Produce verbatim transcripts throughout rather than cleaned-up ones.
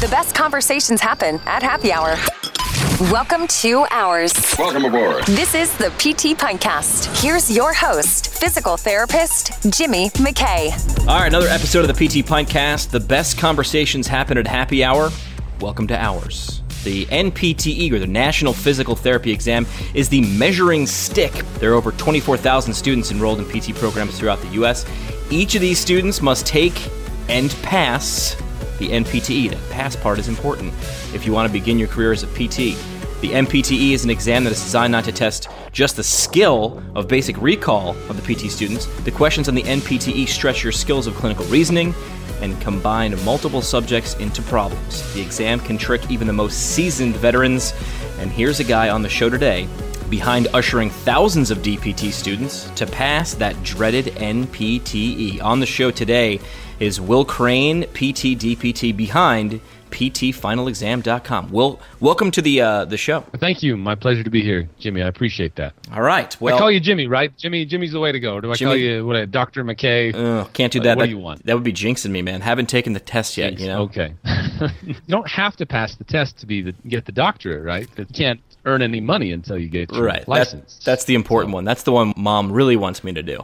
The best conversations happen at happy hour. Welcome to Ours. Welcome aboard. This is the P T Pintcast. Here's your host, physical therapist, Jimmy McKay. All right, another episode of the P T Pintcast. The best conversations happen at happy hour. Welcome to Ours. The N P T E, or the National Physical Therapy Exam, is the measuring stick. There are over twenty-four thousand students enrolled in P T programs throughout the U S. Each of these students must take and pass the N P T E. The pass part is important if you want to begin your career as a P T. The N P T E is an exam that is designed not to test just the skill of basic recall of the P T students. The questions on the N P T E stretch your skills of clinical reasoning and combine multiple subjects into problems. The exam can trick even the most seasoned veterans. And here's a guy on the show today behind ushering thousands of D P T students to pass that dreaded N P T E. On the show today is Will Crane, P T D P T, behind P T final exam dot com. Will, welcome to the uh, the show. Thank you. My pleasure to be here, Jimmy. I appreciate that. All right. Well, I call you Jimmy, right? Jimmy. Jimmy's the way to go. Do I Jimmy, call you what? Doctor McKay? Uh, can't do that. What that, do you want? That would be jinxing me, man. Haven't taken the test yet. Jinx. You know. Okay. You don't have to pass the test to be the, get the doctorate, right? You can't earn any money until you get your right. license. That, that's the important so. one. That's the one Mom really wants me to do.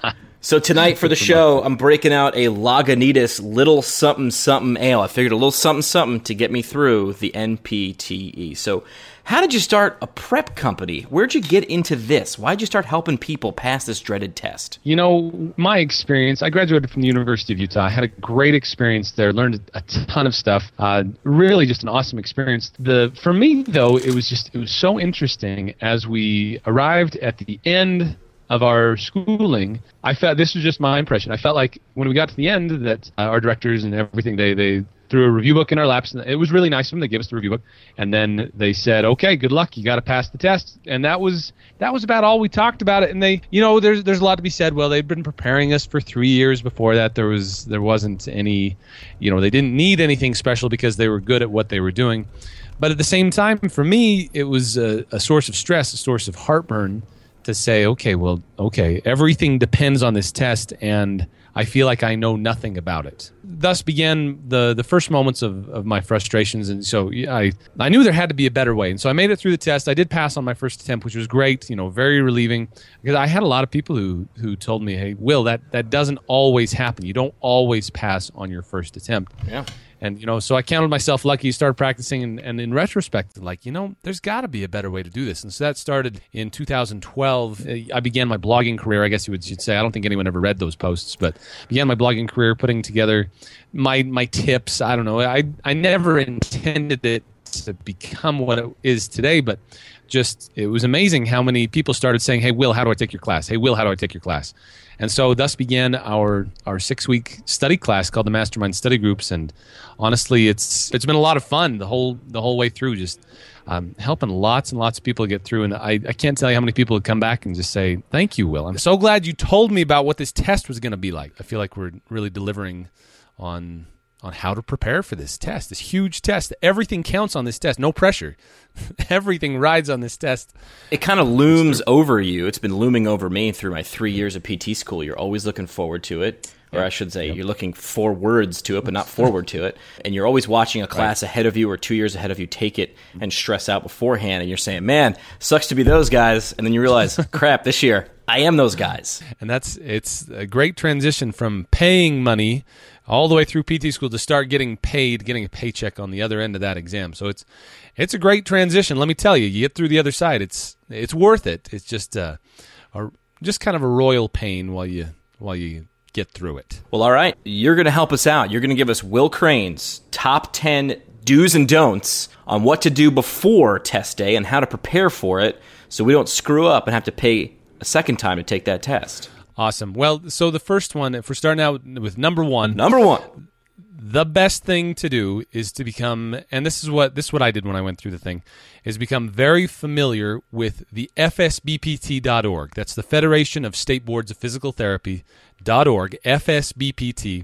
So tonight for the show, I'm breaking out a Lagunitas Little Something Something Ale. I figured a little something something to get me through the N P T E. So how did you start a prep company? Where'd you get into this? Why'd you start helping people pass this dreaded test? You know, my experience, I graduated from the University of Utah. I had a great experience there, learned a ton of stuff. Uh, really just an awesome experience. The For me, though, it was just, it was so interesting as we arrived at the end of our schooling. I felt, this was just my impression, I felt like when we got to the end that uh, our directors and everything, they, they threw a review book in our laps, and it was really nice of them. They gave us the review book, and then they said, okay, good luck, you got to pass the test. And that was that was about all we talked about it. And they, you know, there's there's a lot to be said. Well, they'd been preparing us for three years before that. There was there wasn't any, you know, they didn't need anything special because they were good at what they were doing. But at the same time, for me, it was a, a source of stress, a source of heartburn, to say, okay, well, okay, everything depends on this test, and I feel like I know nothing about it. Thus began the the first moments of, of my frustrations, and so I I knew there had to be a better way, and so I made it through the test. I did pass on my first attempt, which was great, you know, very relieving, because I had a lot of people who who told me, hey, Will, that that doesn't always happen. You don't always pass on your first attempt. Yeah. And, you know, so I counted myself lucky, started practicing, and, and in retrospect, like, you know, there's got to be a better way to do this. And so that started in two thousand twelve. I began my blogging career, I guess you would you'd say. I don't think anyone ever read those posts, but began my blogging career putting together my my tips. I don't know. I, I never intended it to become what it is today, but just it was amazing how many people started saying, hey, Will, how do I take your class? Hey, Will, how do I take your class? And so thus began our, our six-week study class called the Mastermind Study Groups. And honestly, it's it's been a lot of fun the whole the whole way through, just um, helping lots and lots of people get through. And I, I can't tell you how many people would come back and just say, thank you, Will. I'm so glad you told me about what this test was going to be like. I feel like we're really delivering on on how to prepare for this test, this huge test. Everything counts on this test. No pressure. Everything rides on this test. It kind of looms over you. It's been looming over me through my three years of P T school. You're always looking forward to it, or yep. I should say yep. you're looking forwards to it, but not forward to it. And you're always watching a class right. ahead of you or two years ahead of you take it and stress out beforehand. And you're saying, man, sucks to be those guys. And then you realize, crap, this year, I am those guys. And that's it's a great transition from paying money all the way through P T school to start getting paid, getting a paycheck on the other end of that exam. So it's it's a great transition. Let me tell you, you get through the other side. It's it's worth it. It's just uh, a, just kind of a royal pain while you while you get through it. Well, all right, you're going to help us out. You're going to give us Will Crane's top ten do's and don'ts on what to do before test day and how to prepare for it, so we don't screw up and have to pay a second time to take that test. Awesome. Well, so the first one, if we're starting out with number one. Number one. The best thing to do is to become, and this is what this is what I did when I went through the thing, is become very familiar with the F S B P T dot org. That's the Federation of State Boards of Physical Therapy dot org, F S B P T.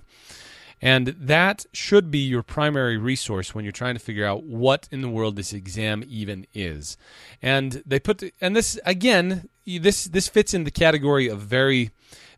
And that should be your primary resource when you're trying to figure out what in the world this exam even is. And they put, and this again, this this fits in the category of very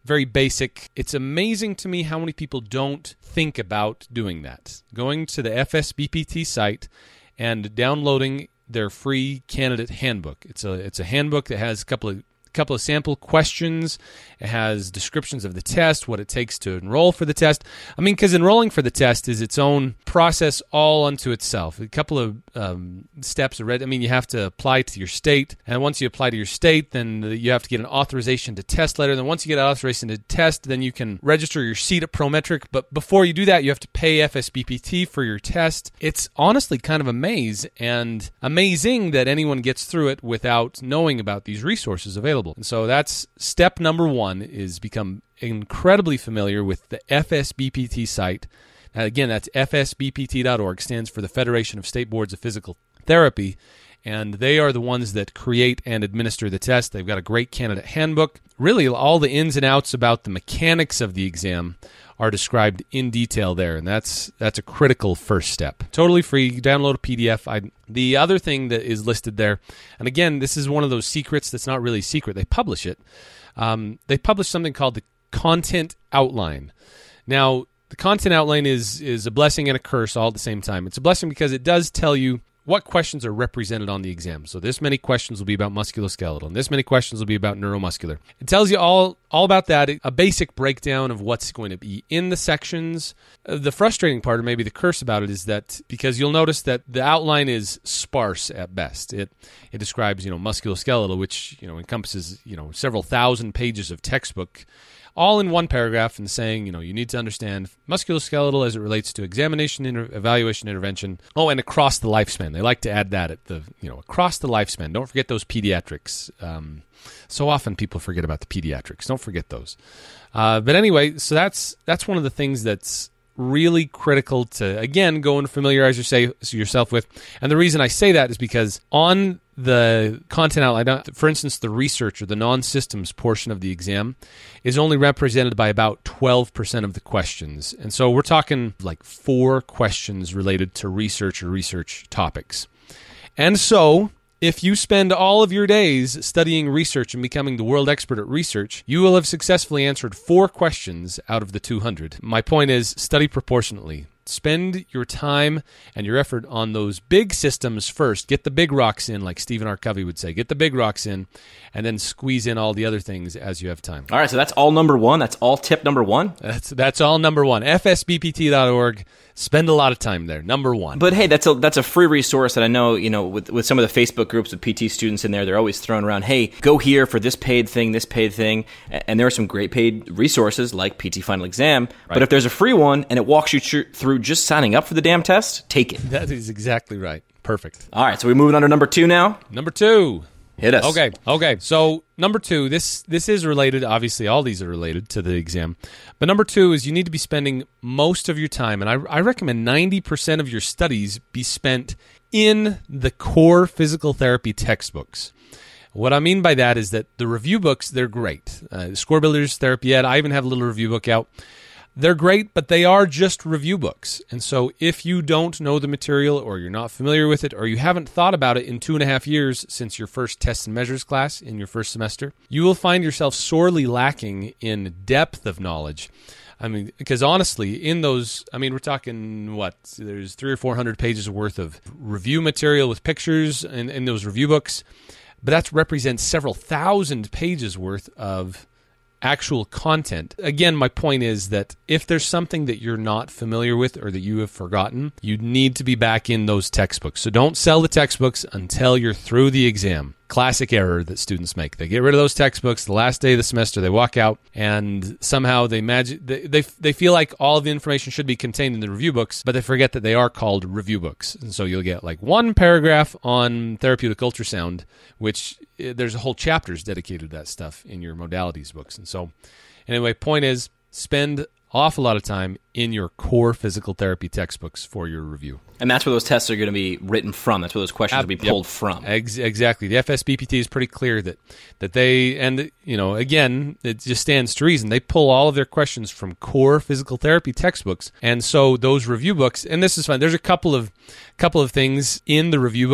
very basic. It's amazing to me how many people don't think about doing that. Going to the F S B P T site and downloading their free candidate handbook. It's a it's a handbook that has a couple of couple of sample questions. It has descriptions of the test, what it takes to enroll for the test. I mean, because enrolling for the test is its own process all unto itself. A couple of um, steps. Are, I mean, you have to apply to your state, and once you apply to your state, then you have to get an authorization to test letter. Then once you get an authorization to test, then you can register your seat at Prometric. But before you do that, you have to pay F S B P T for your test. It's honestly kind of a maze, and amazing that anyone gets through it without knowing about these resources available. And so that's step number one, is become incredibly familiar with the F S B P T site. Now, again, that's F S B P T dot org, stands for the Federation of State Boards of Physical Therapy, and they are the ones that create and administer the test. They've got a great candidate handbook. Really, all the ins and outs about the mechanics of the exam are described in detail there, and that's that's a critical first step. Totally free. You download a P D F. I, the other thing that is listed there, and again, this is one of those secrets that's not really a secret. They publish it. Um, they publish something called the Content Outline. Now, the Content Outline is is a blessing and a curse all at the same time. It's a blessing because it does tell you what questions are represented on the exam. So this many questions will be about musculoskeletal, and this many questions will be about neuromuscular. It tells you all, all about that, a basic breakdown of what's going to be in the sections. Uh, the frustrating part, or maybe the curse about it, is that because you'll notice that the outline is sparse at best. It it describes, you know, musculoskeletal, which, you know, encompasses, you know, several thousand pages of textbook, all in one paragraph, and saying, you know, you need to understand musculoskeletal as it relates to examination, inter- evaluation, intervention. Oh, and across the lifespan. They like to add that at the, you know, across the lifespan. Don't forget those pediatrics. Um, so often people forget about the pediatrics. Don't forget those. Uh, but anyway, so that's that's one of the things that's really critical to, again, go and familiarize yourself with. And the reason I say that is because on the content outline, for instance, the research or the non-systems portion of the exam is only represented by about twelve percent of the questions. And so we're talking like four questions related to research or research topics. And so if you spend all of your days studying research and becoming the world expert at research, you will have successfully answered four questions out of the two hundred. My point is, study proportionately. Spend your time and your effort on those big systems first. Get the big rocks in, like Stephen R. Covey would say. Get the big rocks in, and then squeeze in all the other things as you have time. All right, so that's all number one. That's all tip number one. That's that's all number one. F S B P T dot org. Spend a lot of time there. Number one. But hey, that's a that's a free resource that I know, you know, with, with some of the Facebook groups with P T students in there, they're always throwing around, hey, go here for this paid thing, this paid thing. And there are some great paid resources like P T Final Exam. Right. But if there's a free one and it walks you tr- through just signing up for the damn test, take it. That is exactly right. Perfect. All right, so we're moving on to number two now. Number two. Hit us. Okay, okay. So number two, this this is related. Obviously, all these are related to the exam. But number two is you need to be spending most of your time, and I, I recommend ninety percent of your studies be spent in the core physical therapy textbooks. What I mean by that is that the review books, they're great. Uh, Score Builders, Therapy Ed, I even have a little review book out. They're great, but they are just review books. And so if you don't know the material, or you're not familiar with it, or you haven't thought about it in two and a half years since your first tests and measures class in your first semester, you will find yourself sorely lacking in depth of knowledge. I mean, because honestly, in those, I mean, we're talking, what, there's three or four hundred pages worth of review material with pictures in, in those review books, but that represents several thousand pages worth of actual content. Again, my point is that if there's something that you're not familiar with or that you have forgotten, you need to be back in those textbooks. So don't sell the textbooks until you're through the exam. Classic error that students make. They get rid of those textbooks the last day of the semester, they walk out, and somehow they imagine they, they they feel like all of the information should be contained in the review books, but they forget that they are called review books. And so you'll get like one paragraph on therapeutic ultrasound, which there's a whole chapters dedicated to that stuff in your modalities books. And so anyway, point is, spend awful lot of time in your core physical therapy textbooks for your review. And that's where those tests are going to be written from. That's where those questions Ab- will be pulled yep. from. Ex- exactly. The F S B P T is pretty clear that, that they, and you know, again, it just stands to reason, they pull all of their questions from core physical therapy textbooks. And so those review books, and this is fine, there's a couple of couple of things in the review books.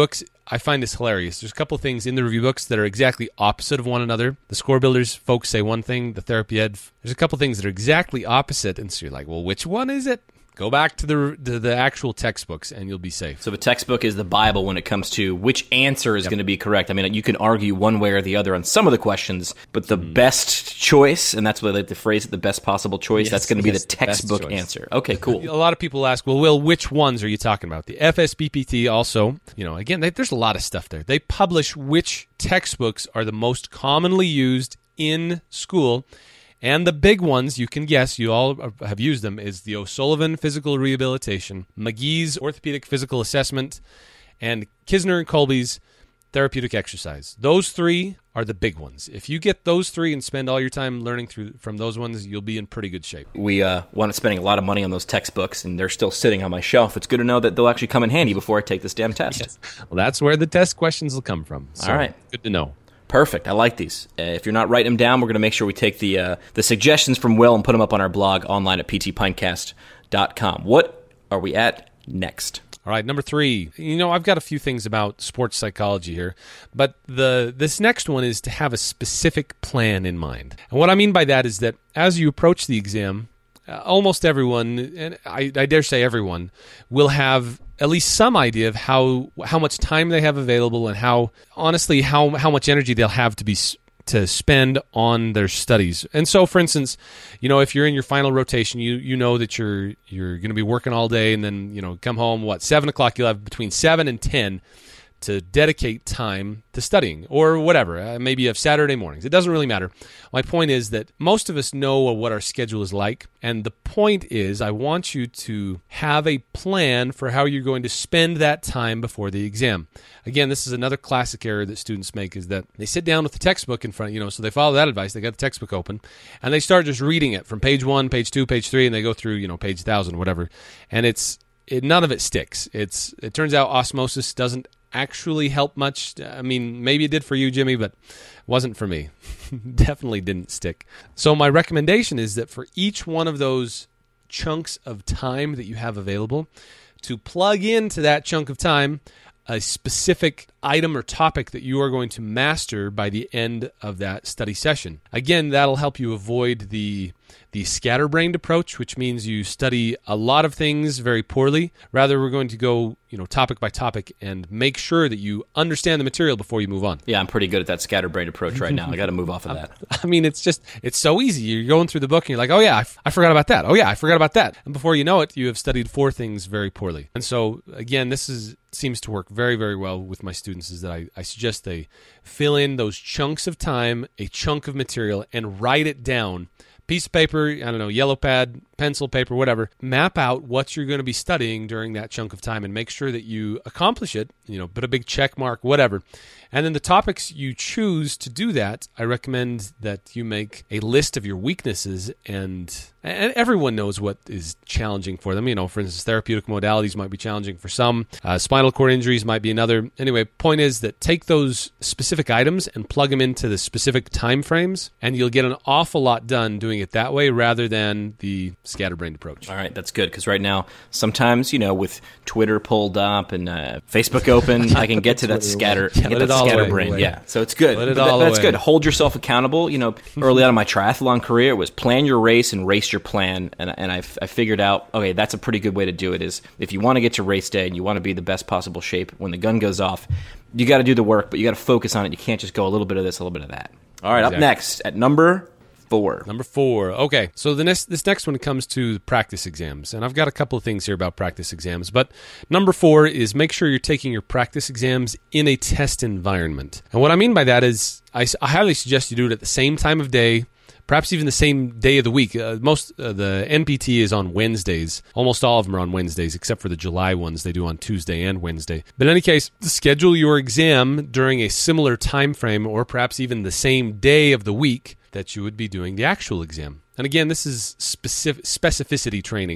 I find this hilarious. There's a couple of things in the review books that are exactly opposite of one another. The Score Builders folks say one thing, the Therapy Ed, there's a couple of things that are exactly opposite, and so you're like, well, which one is it? Go back to the to the actual textbooks, and you'll be safe. So the textbook is the Bible when it comes to which answer is yep. going to be correct. I mean, you can argue one way or the other on some of the questions, but the mm. best choice, and that's what I like to phrase it, the best possible choice, yes, that's going to yes, be the textbook the answer. Okay, cool. A lot of people ask, well, Will, which ones are you talking about? The F S B P T also, you know, again, they, there's a lot of stuff there. They publish which textbooks are the most commonly used in school. And the big ones, you can guess, you all have used them, is the O'Sullivan Physical Rehabilitation, McGee's Orthopedic Physical Assessment, and Kisner and Colby's Therapeutic Exercise. Those three are the big ones. If you get those three and spend all your time learning through from those ones, you'll be in pretty good shape. We uh, wound up spending a lot of money on those textbooks, and they're still sitting on my shelf. It's good to know that they'll actually come in handy before I take this damn test. Yes. Well, that's where the test questions will come from. So, all right. Good to know. Perfect. I like these. Uh, if you're not writing them down, we're going to make sure we take the uh, the suggestions from Will and put them up on our blog online at p t pintcast dot com. What are we at next? All right, number three. You know, I've got a few things about sports psychology here, but the this next one is to have a specific plan in mind. And what I mean by that is that as you approach the exam, uh, almost everyone, and I, I dare say everyone, will have at least some idea of how how much time they have available and how, honestly, how how much energy they'll have to be to spend on their studies. And so, for instance, you know, if you're in your final rotation, you you know that you're you're going to be working all day, and then, you know, come home, what, seven o'clock, you'll have between seven and ten to dedicate time to studying or whatever. Uh, maybe you have Saturday mornings. It doesn't really matter. My point is that most of us know what our schedule is like, and the point is I want you to have a plan for how you're going to spend that time before the exam. Again, this is another classic error that students make, is that they sit down with the textbook in front, you know, so they follow that advice. They got the textbook open, and they start just reading it from page one, page two, page three, and they go through, you know, page one thousand, whatever. And it's it, none of it sticks. It's It turns out osmosis doesn't actually help much. I mean, maybe it did for you, Jimmy, but wasn't for me. Definitely didn't stick. So my recommendation is that for each one of those chunks of time that you have available, to plug into that chunk of time a specific item or topic that you are going to master by the end of that study session. Again, that'll help you avoid the the scatterbrained approach, which means you study a lot of things very poorly. Rather, we're going to go, you know, topic by topic and make sure that you understand the material before you move on. Yeah, I'm pretty good at that scatterbrained approach right now. I got to move off of that. I mean, it's just, it's so easy. You're going through the book and you're like, oh yeah, I, f- I forgot about that. Oh yeah, I forgot about that. And before you know it, you have studied four things very poorly. And so, again, this is seems to work very, very well with my students, is that I, I suggest they fill in those chunks of time, a chunk of material, and write it down. Piece of paper, I don't know, yellow pad, pencil, paper, whatever. Map out what you're going to be studying during that chunk of time and make sure that you accomplish it, you know, put a big check mark, whatever. And then the topics you choose to do that, I recommend that you make a list of your weaknesses, and and everyone knows what is challenging for them. You know, for instance, therapeutic modalities might be challenging for some. Uh, spinal cord injuries might be another. Anyway, point is that take those specific items and plug them into the specific time frames, and you'll get an awful lot done doing it that way rather than the scatterbrained approach. All right, that's good, because right now, sometimes, you know, with Twitter pulled up and uh, Facebook open, I can get to that scatter, yeah, get that scatterbrained. Yeah, so it's good. Let it that, all that's away. good. Hold yourself accountable. You know, early on in my triathlon career, it was plan your race and race your plan, and and I, I figured out, okay, that's a pretty good way to do it. Is if you want to get to race day and you want to be the best possible shape when the gun goes off, you got to do the work, but you got to focus on it. You can't just go a little bit of this, a little bit of that. All right, exactly. Up next at number four. Number four. Okay, so the next, this next one comes to practice exams, and I've got a couple of things here about practice exams, but number four is make sure you're taking your practice exams in a test environment. And what I mean by that is I, I highly suggest you do it at the same time of day, perhaps even the same day of the week. Uh, most uh, the N P T is on Wednesdays. Almost all of them are on Wednesdays, except for the July ones. They do on Tuesday and Wednesday. But in any case, schedule your exam during a similar time frame, or perhaps even the same day of the week that you would be doing the actual exam. And again, this is specific specificity training,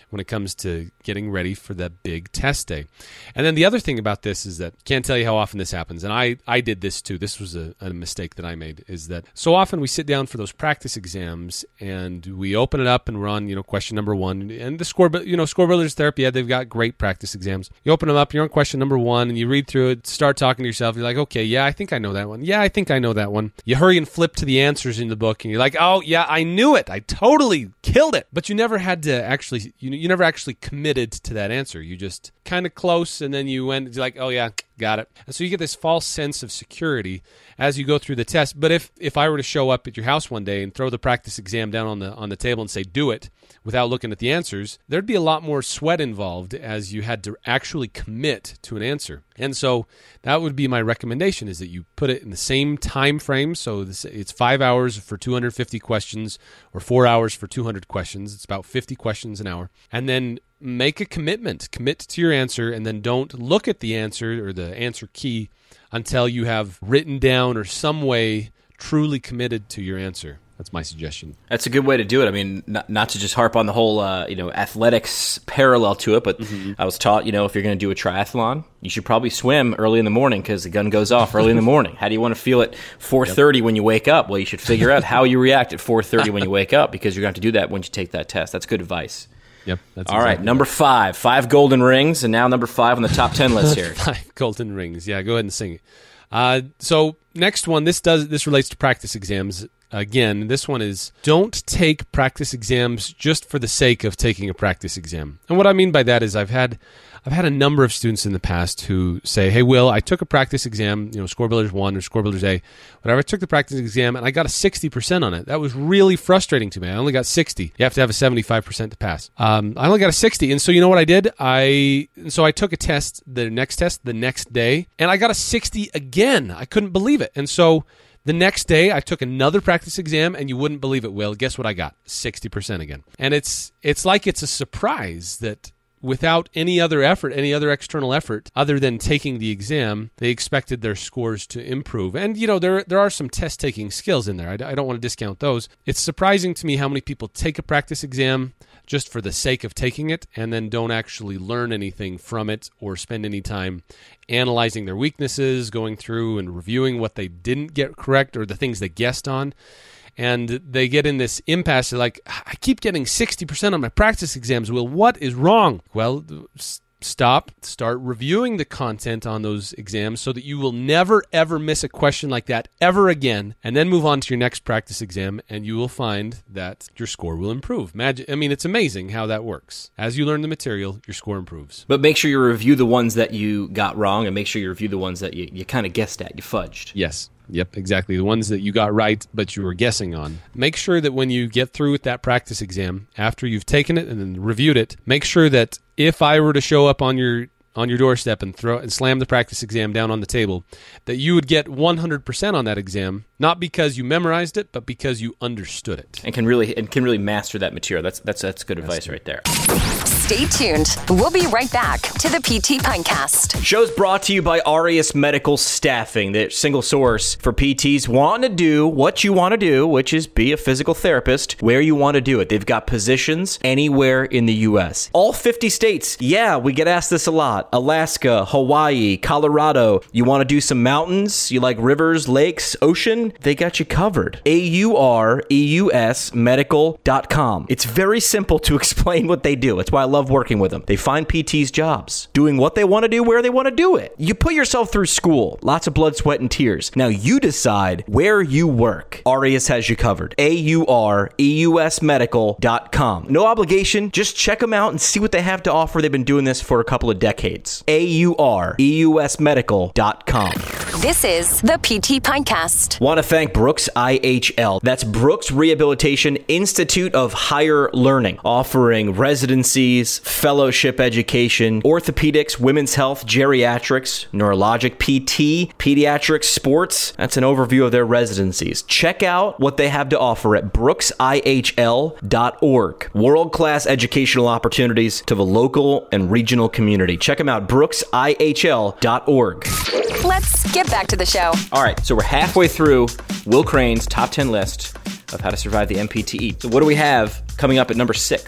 when it comes to getting ready for that big test day. And then the other thing about this is that I can't tell you how often this happens, and I, I did this too. This was a, a mistake that I made, is that so often we sit down for those practice exams and we open it up and we're on, you know, question number one. And the score, you know, Score Builders Therapy, yeah, they've got great practice exams. You open them up, you're on question number one, and you read through it, start talking to yourself. You're like, okay, yeah, I think I know that one. Yeah, I think I know that one. You hurry and flip to the answers in the book, and you're like, oh, yeah, I knew it. I totally killed it. But you never had to actually, you, you never actually committed to that answer. You just kind of close, and then you went, you're like, oh, yeah, got it. And so you get this false sense of security as you go through the test. But if if I were to show up at your house one day and throw the practice exam down on the on the table and say, do it, without looking at the answers, there'd be a lot more sweat involved as you had to actually commit to an answer. And so that would be my recommendation, is that you put it in the same time frame. So this, it's five hours for two hundred fifty questions or four hours for two hundred questions. It's about fifty questions an hour. And then make a commitment. Commit to your answer, and then don't look at the answer or the answer key until you have written down or some way truly committed to your answer. That's my suggestion. That's a good way to do it. I mean, not, not to just harp on the whole, uh, you know, athletics parallel to it, but mm-hmm. I was taught, you know, if you're going to do a triathlon, you should probably swim early in the morning because the gun goes off early in the morning. How do you want to feel at four thirty yep. when you wake up? Well, you should figure out how you react at four thirty when you wake up, because you're going to have to do that when you take that test. That's good advice. Yep. That's All exactly right, number five. Five golden rings, and now number five on the top ten list here. Five golden rings. Yeah, go ahead and sing it. Uh, so next one, this does this relates to practice exams. Again, this one is, don't take practice exams just for the sake of taking a practice exam. And what I mean by that is I've had I've had a number of students in the past who say, hey, Will, I took a practice exam, you know, Score Builders one or Score Builders A, whatever. I took the practice exam and I got a sixty percent on it. That was really frustrating to me. I only got sixty. You have to have a seventy-five percent to pass. Um, I only got a sixty. And so you know what I did? I So I took a test, the next test, the next day, and I got a sixty again. I couldn't believe it. And so the next day, I took another practice exam, and you wouldn't believe it, Will. Guess what I got? sixty percent again. And it's it's like it's a surprise that without any other effort, any other external effort, other than taking the exam, they expected their scores to improve. And, you know, there there are some test-taking skills in there. I, I don't want to discount those. It's surprising to me how many people take a practice exam just for the sake of taking it and then don't actually learn anything from it or spend any time analyzing their weaknesses, going through and reviewing what they didn't get correct or the things they guessed on. And they get in this impasse. They're like, I keep getting sixty percent on my practice exams. Will, what is wrong? Well, stop, start reviewing the content on those exams so that you will never, ever miss a question like that ever again, and then move on to your next practice exam, and you will find that your score will improve. Imagine, I mean, it's amazing how that works. As you learn the material, your score improves. But make sure you review the ones that you got wrong, and make sure you review the ones that you, you kind of guessed at, you fudged. Yes. Yep, exactly. The ones that you got right, but you were guessing on. Make sure that when you get through with that practice exam, after you've taken it and then reviewed it, make sure that if I were to show up on your on your doorstep and throw and slam the practice exam down on the table, that you would get one hundred percent on that exam, not because you memorized it, but because you understood it. And can really and can really master that material. That's that's that's good advice that's right there. Stay tuned. We'll be right back to the P T Pintcast. Show's brought to you by Aureus Medical Staffing, the single source for P Ts wanting to do what you want to do, which is be a physical therapist where you want to do it. They've got positions anywhere in the U S. All fifty states. Yeah, we get asked this a lot. Alaska, Hawaii, Colorado. You want to do some mountains? You like rivers, lakes, ocean? They got you covered. A U R E U S medical dot com. It's very simple to explain what they do. That's why I love working with them. They find P Ts jobs, doing what they want to do where they want to do it. You put yourself through school, lots of blood, sweat, and tears. Now you decide where you work. Aureus has you covered. A U R E U S medical dot com. No obligation. Just check them out and see what they have to offer. They've been doing this for a couple of decades. A U R E U S medical dot com. This is the P T Pintcast. Want to thank Brooks I H L. That's Brooks Rehabilitation Institute of Higher Learning, offering residencies, fellowship education, orthopedics, women's health, geriatrics, neurologic P T, pediatrics, sports. That's an overview of their residencies. Check out what they have to offer at brooks I H L dot org. World-class educational opportunities to the local and regional community. Check them out, brooks I H L dot org. Let's get back to the show. All right, so we're halfway through Will Crane's top ten list of how to survive the M P T E. So what do we have coming up at number six?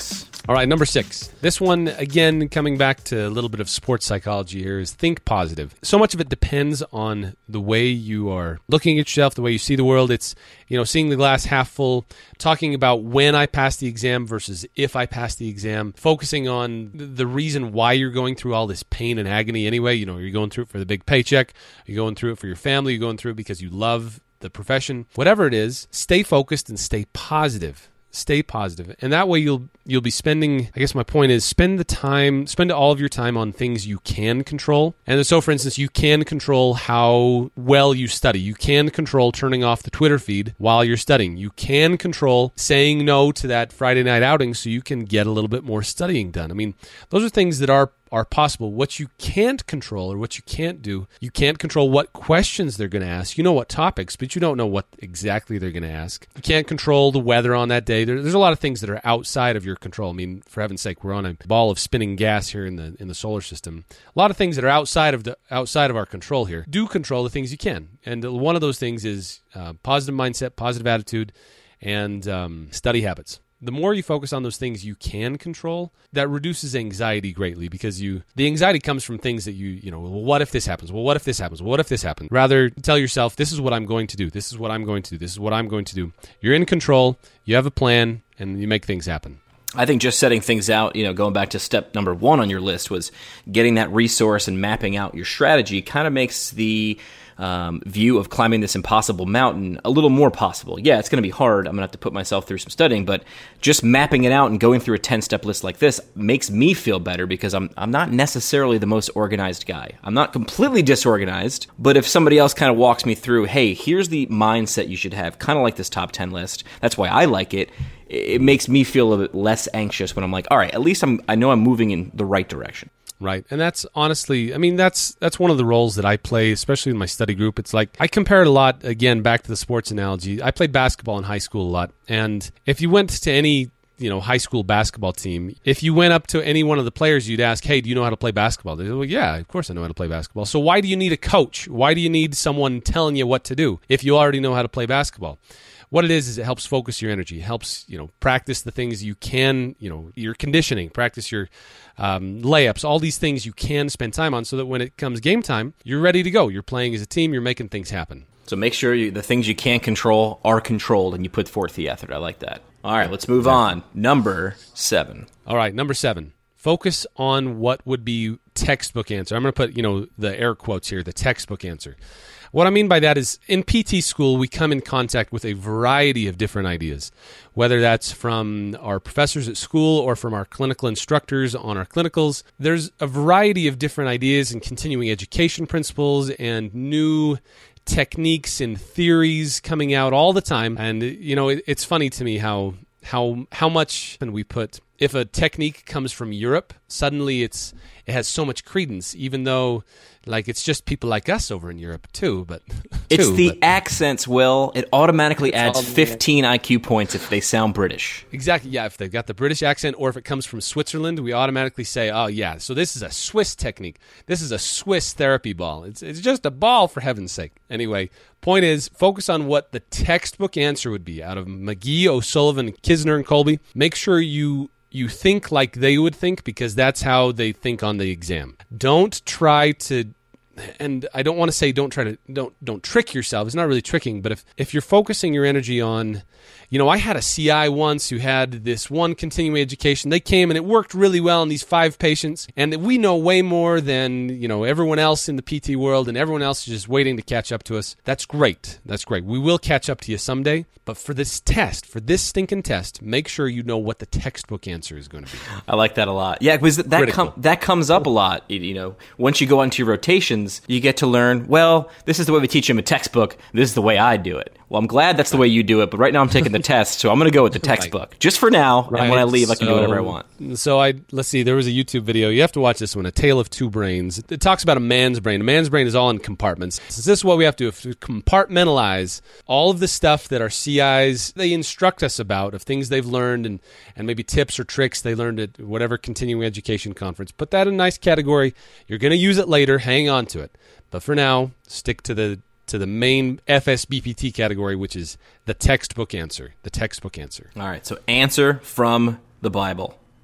All right, number six. This one, again, coming back to a little bit of sports psychology here, is think positive. So much of it depends on the way you are looking at yourself, the way you see the world. It's, you know, seeing the glass half full, talking about when I pass the exam versus if I pass the exam, focusing on the reason why you're going through all this pain and agony anyway. You know, you're going through it for the big paycheck, you're going through it for your family, you're going through it because you love the profession. Whatever it is, stay focused and stay positive. Stay positive. And that way you'll you'll be spending, I guess my point is, spend the time, spend all of your time on things you can control. And so, for instance, you can control how well you study. You can control turning off the Twitter feed while you're studying. You can control saying no to that Friday night outing so you can get a little bit more studying done. I mean, those are things that are are possible. What you can't control or what you can't do, you can't control what questions they're going to ask. You know what topics, but you don't know what exactly they're going to ask. You can't control the weather on that day. There, there's a lot of things that are outside of your control. I mean, for heaven's sake, we're on a ball of spinning gas here in the in the solar system. A lot of things that are outside of the outside of our control here. Do control the things you can, and one of those things is uh, positive mindset, positive attitude, and um, study habits. The more you focus on those things you can control, that reduces anxiety greatly, because you the anxiety comes from things that you, you know, well, what if this happens? Well, what if this happens? Well, what if this happens? Rather, tell yourself, this is what I'm going to do. This is what I'm going to do. This is what I'm going to do. You're in control. You have a plan, and you make things happen. I think just setting things out, you know, going back to step number one on your list was getting that resource and mapping out your strategy kind of makes the um, view of climbing this impossible mountain a little more possible. Yeah, it's going to be hard. I'm going to have to put myself through some studying, but just mapping it out and going through a ten-step list like this makes me feel better, because I'm I'm not necessarily the most organized guy. I'm not completely disorganized, but if somebody else kind of walks me through, hey, here's the mindset you should have, kind of like this top ten list. That's why I like it. It makes me feel a bit less anxious when I'm like, all right, at least I'm I know I'm moving in the right direction. Right. And that's honestly, I mean, that's that's one of the roles that I play, especially in my study group. It's like, I compare it a lot, again, back to the sports analogy. I played basketball in high school a lot. And if you went to any, you know, high school basketball team, if you went up to any one of the players, you'd ask, hey, do you know how to play basketball? They'd say, well, yeah, of course I know how to play basketball. So why do you need a coach? Why do you need someone telling you what to do if you already know how to play basketball? What it is is it helps focus your energy. It helps, you know, practice the things you can, you know, your conditioning, practice your um, layups, all these things you can spend time on, so that when it comes game time, you're ready to go. You're playing as a team. You're making things happen. So make sure you, the things you can't control are controlled, and you put forth the effort. I like that. All right, let's move on. Number seven. All right, number seven. Focus on what would be textbook answer. I'm going to put, you know, the air quotes here, the textbook answer. What I mean by that is, in P T school, we come in contact with a variety of different ideas, whether that's from our professors at school or from our clinical instructors on our clinicals. There's a variety of different ideas and continuing education principles and new techniques and theories coming out all the time. And, you know, it, it's funny to me how how how much we put, if a technique comes from Europe, suddenly it's it has so much credence, even though, like, it's just people like us over in Europe too. But it's too, the but. accents, Will. It automatically adds fifteen I Q points if they sound British. Exactly. Yeah, if they've got the British accent, or if it comes from Switzerland, we automatically say, "Oh, yeah, so this is a Swiss technique. This is a Swiss therapy ball. It's it's just a ball, for heaven's sake." Anyway, point is, focus on what the textbook answer would be out of McGee, O'Sullivan, Kisner, and Colby. Make sure you. You think like they would think, because that's how they think on the exam. Don't try to, and I don't want to say don't try to, don't don't trick yourself. It's not really tricking, but if, if you're focusing your energy on, you know, I had a C I once who had this one continuing education. They came and it worked really well in these five patients, and we know way more than, you know, everyone else in the P T world, and everyone else is just waiting to catch up to us. That's great. That's great. We will catch up to you someday. But for this test, for this stinking test, make sure you know what the textbook answer is going to be. I like that a lot. Yeah, because that com- that comes up a lot. You know, once you go onto your rotations, you get to learn, well, this is the way we teach you in a textbook. This is the way I do it. Well, I'm glad that's the way you do it, but right now I'm taking the test, so I'm going to go with the textbook. Right. Just for now, right. And when I leave, I can so, do whatever I want. So, I let's see, there was a YouTube video. You have to watch this one, A Tale of Two Brains. It talks about a man's brain. A man's brain is all in compartments. So this is what we have to do, compartmentalize all of the stuff that our C Is, they instruct us about, of things they've learned, and, and maybe tips or tricks they learned at whatever continuing education conference. Put that in a nice category. You're going to use it later. Hang on to it. But for now, stick to the to the main F S B P T category, which is the textbook answer. The textbook answer. All right, so answer from the Bible.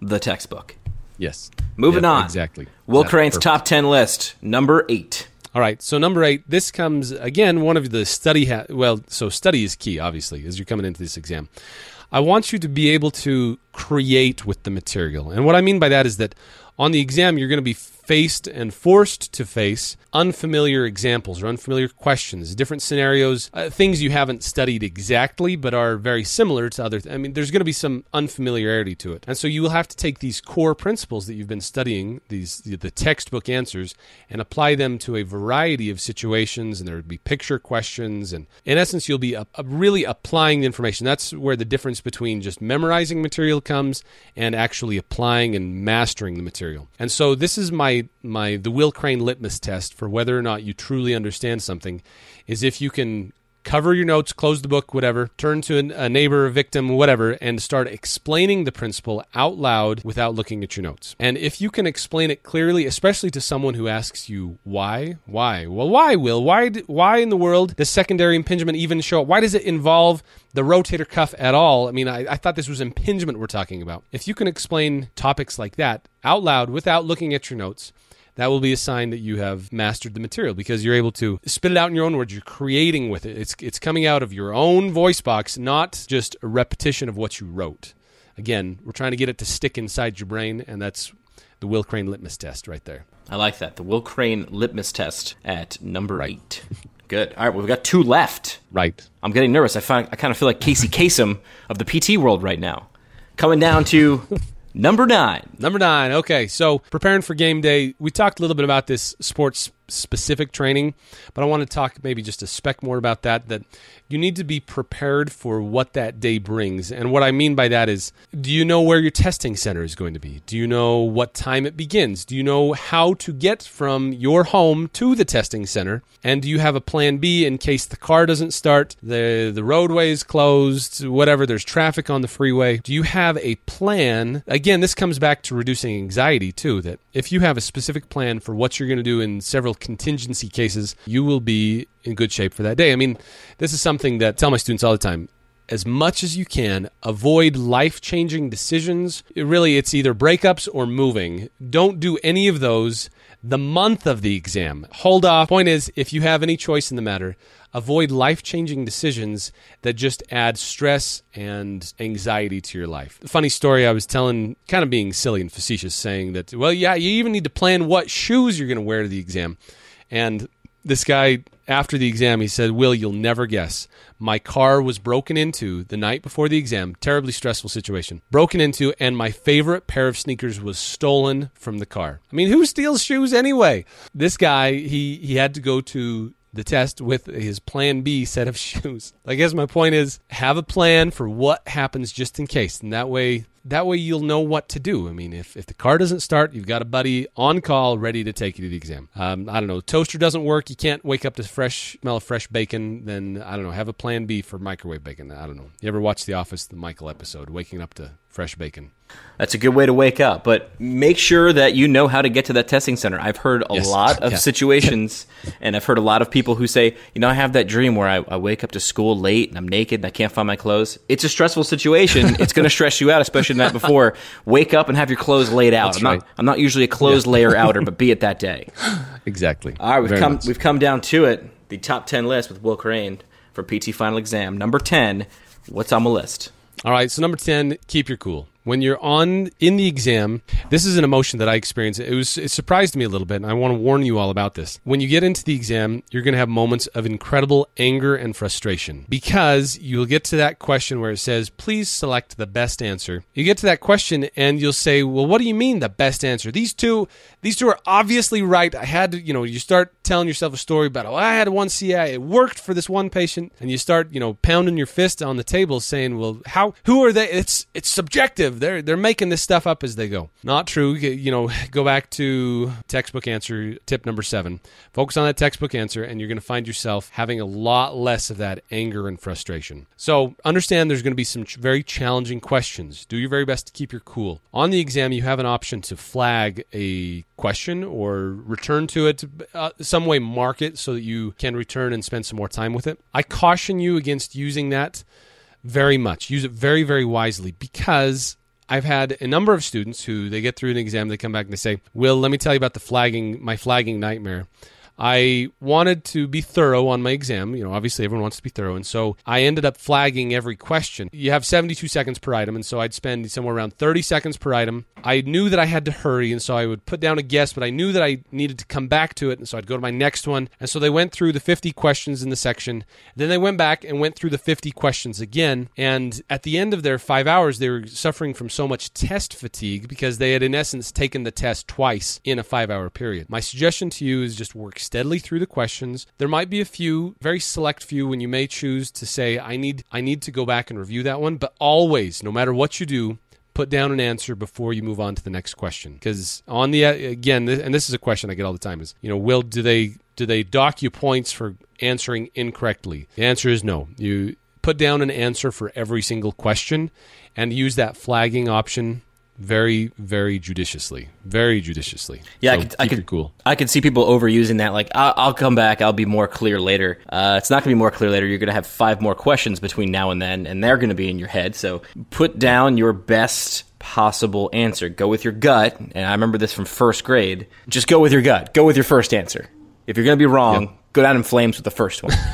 the textbook. Yes. Moving Yep, on. Exactly. Will That's Crane's perfect. top ten list, number eight. All right, so number eight, this comes, again, one of the study, ha- well, so study is key, obviously, as you're coming into this exam. I want you to be able to create with the material. And what I mean by that is that on the exam, you're going to be faced and forced to face unfamiliar examples or unfamiliar questions, different scenarios, uh, things you haven't studied exactly but are very similar to other. Th- I mean, there's going to be some unfamiliarity to it. And so you will have to take these core principles that you've been studying, these the textbook answers, and apply them to a variety of situations, and there would be picture questions. And in essence, you'll be uh, really applying the information. That's where the difference between just memorizing material comes and actually applying and mastering the material. And so this is my my the Will Crane litmus test for whether or not you truly understand something, is if you can cover your notes, close the book, whatever, turn to a neighbor, a victim, whatever, and start explaining the principle out loud without looking at your notes. And if you can explain it clearly, especially to someone who asks you, why? Why? Well, why, Will? Why, why in the world does secondary impingement even show up? Why does it involve the rotator cuff at all? I mean, I, I thought this was impingement we're talking about. If you can explain topics like that out loud without looking at your notes, that will be a sign that you have mastered the material, because you're able to spit it out in your own words. You're creating with it. It's it's coming out of your own voice box, not just a repetition of what you wrote. Again, we're trying to get it to stick inside your brain, and that's the Will Crane litmus test right there. I like that. The Will Crane litmus test at number right. eight. Good. All right, well, we've got two left. Right. I'm getting nervous. I find I kind of feel like Casey Kasem of the P T world right now. Coming down to number nine. Number nine. Okay, so preparing for game day. We talked a little bit about this sports-specific training, but I want to talk maybe just a speck more about that, that you need to be prepared for what that day brings. And what I mean by that is, do you know where your testing center is going to be? Do you know what time it begins? Do you know how to get from your home to the testing center? And do you have a plan B in case the car doesn't start, the, the roadway is closed, whatever, there's traffic on the freeway? Do you have a plan? Again, this comes back to reducing anxiety too, that if you have a specific plan for what you're going to do in several contingency cases, you will be in good shape for that day. I mean, this is something that I tell my students all the time. As much as you can, avoid life-changing decisions. It really, it's either breakups or moving. Don't do any of those the month of the exam. Hold off. Point is, if you have any choice in the matter, avoid life-changing decisions that just add stress and anxiety to your life. A funny story I was telling, kind of being silly and facetious, saying that, well, yeah, you even need to plan what shoes you're going to wear to the exam. And this guy, after the exam, he said, Will, you'll never guess. My car was broken into the night before the exam. Terribly stressful situation. Broken into, and my favorite pair of sneakers was stolen from the car. I mean, who steals shoes anyway? This guy, he, he had to go to the test with his plan B set of shoes. I guess my point is, have a plan for what happens just in case. And that way, that way you'll know what to do. I mean, if, if the car doesn't start, you've got a buddy on call ready to take you to the exam. Um, I don't know, toaster doesn't work, you can't wake up to fresh smell of fresh bacon, then, I don't know, have a plan B for microwave bacon. I don't know. You ever watch The Office, the Michael episode, waking up to fresh bacon? That's a good way to wake up, but make sure that you know how to get to that testing center. I've heard a Yes. lot of Yeah. situations, and I've heard a lot of people who say, you know, I have that dream where I, I wake up to school late and I'm naked and I can't find my clothes. It's a stressful situation. It's going to stress you out, especially the night before. Wake up and have your clothes laid out. That's I'm, right. not, I'm not usually a clothes layer outer, but be it that day. Exactly. All right, we've Very come much. we've come down to it. The top ten list with Will Crane for P T final exam. Number ten, what's on the list? All right, so number ten, keep your cool. When you're on in the exam, this is an emotion that I experienced. It was it surprised me a little bit, and I want to warn you all about this. When you get into the exam, you're going to have moments of incredible anger and frustration, because you'll get to that question where it says, please select the best answer. You get to that question and you'll say, well, what do you mean the best answer? These two, these two are obviously right. I had to, you know, you start telling yourself a story about, oh, I had one C I, it worked for this one patient, and you start, you know, pounding your fist on the table saying, well, how, who are they? It's, it's subjective. They're they're making this stuff up as they go. Not true. You know, go back to textbook answer tip number seven. Focus on that textbook answer, and you're going to find yourself having a lot less of that anger and frustration. So understand there's going to be some ch- very challenging questions. Do your very best to keep your cool. On the exam, you have an option to flag a question or return to it, uh, some way mark it so that you can return and spend some more time with it. I caution you against using that very much. Use it very, very wisely, because I've had a number of students who they get through an exam, they come back and they say, Will, let me tell you about the flagging, my flagging nightmare. I wanted to be thorough on my exam. You know, obviously everyone wants to be thorough. And so I ended up flagging every question. You have seventy-two seconds per item. And so I'd spend somewhere around thirty seconds per item. I knew that I had to hurry. And so I would put down a guess, but I knew that I needed to come back to it. And so I'd go to my next one. And so they went through the fifty questions in the section. Then they went back and went through the fifty questions again. And at the end of their five hours, they were suffering from so much test fatigue because they had, in essence, taken the test twice in a five-hour period. My suggestion to you is just work steadily through the questions. There might be a few, very select few, when you may choose to say, I need I need to go back and review that one, but always, no matter what you do, put down an answer before you move on to the next question. Because on the, again, and this is a question I get all the time, is, you know, Will, do they do they dock you points for answering incorrectly? The answer is no. You put down an answer for every single question and use that flagging option very, very judiciously. Very judiciously. Yeah, so I could, I could, cool. I could see people overusing that. Like, I'll, I'll come back. I'll be more clear later. Uh, it's not going to be more clear later. You're going to have five more questions between now and then, and they're going to be in your head. So put down your best possible answer. Go with your gut. And I remember this from first grade. Just go with your gut. Go with your first answer. If you're going to be wrong, yep. Go down in flames with the first one.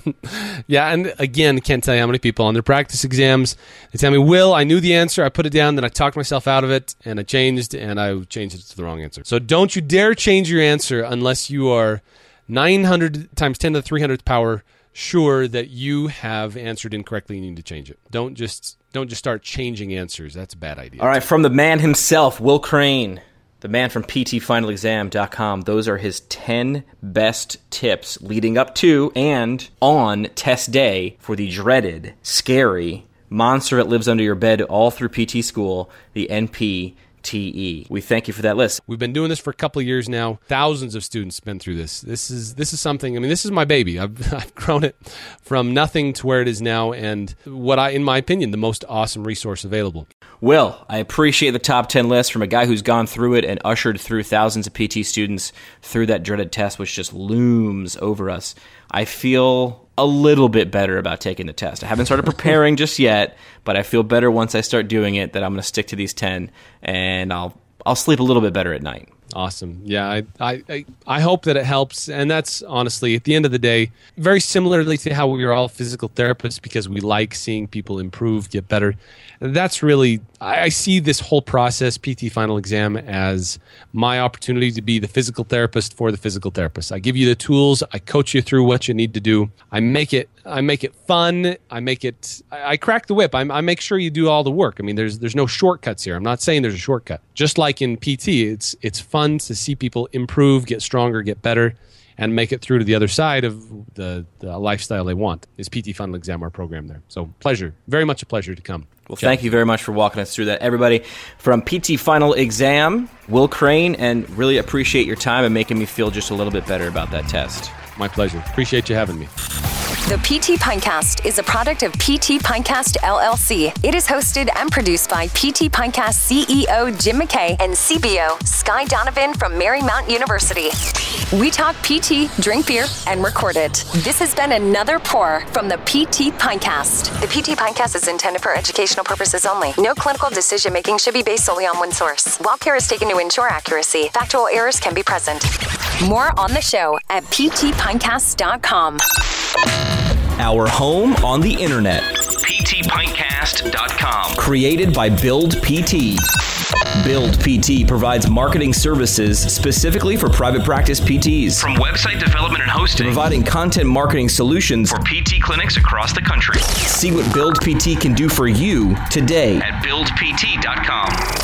Yeah, and again, can't tell you how many people on their practice exams, they tell me, Will, I knew the answer, I put it down, then I talked myself out of it, and I changed, and I changed it to the wrong answer. So don't you dare change your answer unless you are nine hundred times ten to the three hundredth power sure that you have answered incorrectly and you need to change it. Don't just don't just start changing answers. That's a bad idea. All right, from the man himself, Will Crane, the man from P T Final Exam dot com, those are his ten best tips leading up to and on test day for the dreaded, scary monster that lives under your bed all through P T school, the N P T E. We thank you for that list. We've been doing this for a couple of years now. Thousands of students have been through this. This is this is something, I mean, this is my baby. I've, I've grown it from nothing to where it is now, and what I, in my opinion, the most awesome resource available. Will, I appreciate the top ten list from a guy who's gone through it and ushered through thousands of P T students through that dreaded test, which just looms over us. I feel a little bit better about taking the test. I haven't started preparing just yet, but I feel better once I start doing it that I'm going to stick to these ten, and I'll I'll sleep a little bit better at night. Awesome. Yeah, I, I I hope that it helps. And that's honestly, at the end of the day, very similarly to how we are all physical therapists because we like seeing people improve, get better. That's really, I see this whole process, P T Final Exam, as my opportunity to be the physical therapist for the physical therapist. I give you the tools. I coach you through what you need to do. I make it I make it fun. I make it, I, I crack the whip. I, I make sure you do all the work. I mean, there's there's no shortcuts here. I'm not saying there's a shortcut. Just like in P T, it's it's fun to see people improve, get stronger, get better, and make it through to the other side of the, the lifestyle they want. Is P T Final Exam, our program there. So pleasure, very much a pleasure to come. Well, Jeff, thank you very much for walking us through that. Everybody, from P T Final Exam, Will Crane, and really appreciate your time and making me feel just a little bit better about that test. My pleasure. Appreciate you having me. The P T Pinecast is a product of P T Pinecast L L C. It is hosted and produced by P T Pinecast C E O Jim McKay and C B O Sky Donovan from Marymount University. We talk P T, drink beer, and record it. This has been another pour from the P T Pinecast. The P T Pinecast is intended for educational purposes only. No clinical decision making should be based solely on one source. While care is taken to ensure accuracy, factual errors can be present. More on the show at P T Pinecast dot com. Our home on the internet. P T Pinecast dot com. Created by Build P T. Build P T provides marketing services specifically for private practice P Ts. From website development and hosting, providing content marketing solutions for P T clinics across the country. See what Build P T can do for you today at Build P T dot com.